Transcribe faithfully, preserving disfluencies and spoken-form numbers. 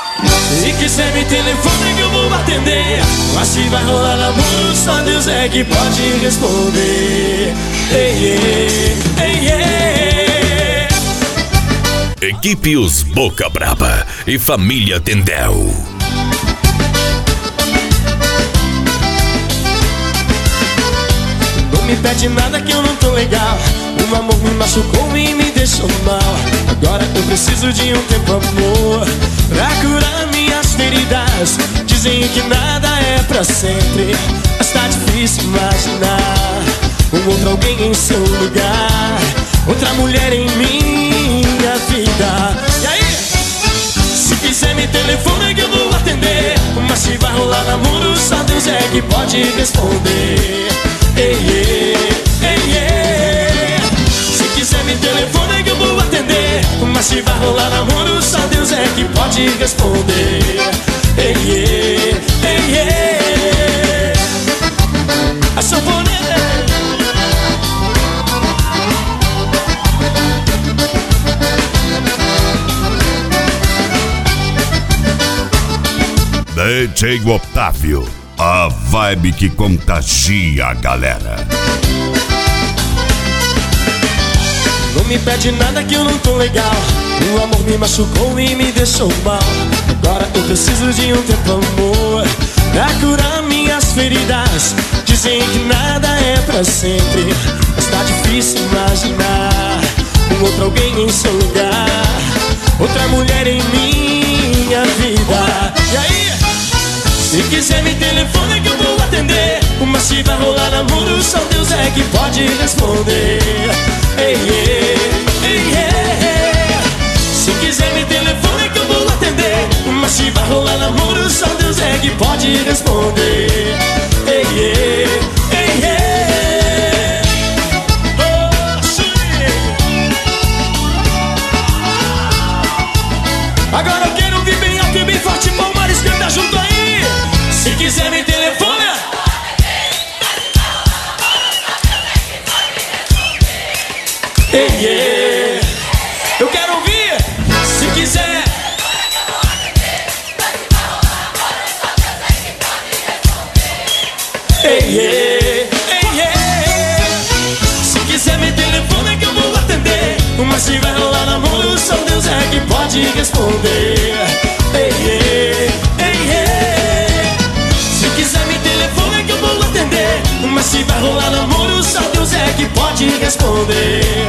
Se quiser me telefone que eu vou atender. Mas se vai rolar namoro, só Deus é que pode responder. Ei, ei, ei, ei. Equipe Os Boca Braba e Família Tendel. Não me pede nada que eu não tô legal. O amor me machucou e me deixou mal. Agora eu preciso de um tempo, amor, pra curar minhas feridas. Dizem que nada é pra sempre, mas tá difícil imaginar um outro alguém em seu lugar, outra mulher em minha vida. E aí? Se quiser me telefone que eu vou atender. Mas se vai rolar namoro, só Deus é que pode responder. Ei, ei, ei, ei. Se quiser me telefone que eu vou atender. Mas se vai rolar namoro, só Deus é que pode responder. Ei, ei, ei, ei. A sanfoneira. D J Otávio, a vibe que contagia a galera. Não me pede nada que eu não tô legal. O amor me machucou e me deixou mal. Agora eu preciso de um tempo, amor, pra curar minhas feridas. Dizem que nada é pra sempre, mas tá difícil imaginar um outro alguém em seu lugar, outra mulher em minha vida. E aí? Se quiser me telefone que eu vou atender. Mas se vai rolar namoro, só Deus é que pode responder. Ei, ei, ei, ei. Se quiser me telefone que eu vou atender. Mas se vai rolar namoro, só Deus é que pode responder. Ei, ei, ei, ei. Oh, sim. Agora eu quero ouvir bem alto e bem forte. Palmares, canta junto aí. Se quiser me telefone. Ei, ei. Eu quero ouvir. Se quiser. Ei, ei, ei, ei. Se quiser me telefone que eu vou atender. Mas se vai rolar namoro, só Deus é que pode responder. Ei, ei, ei, ei. Se quiser me telefone que eu vou atender. Mas se vai rolar namoro, só Deus é que pode responder.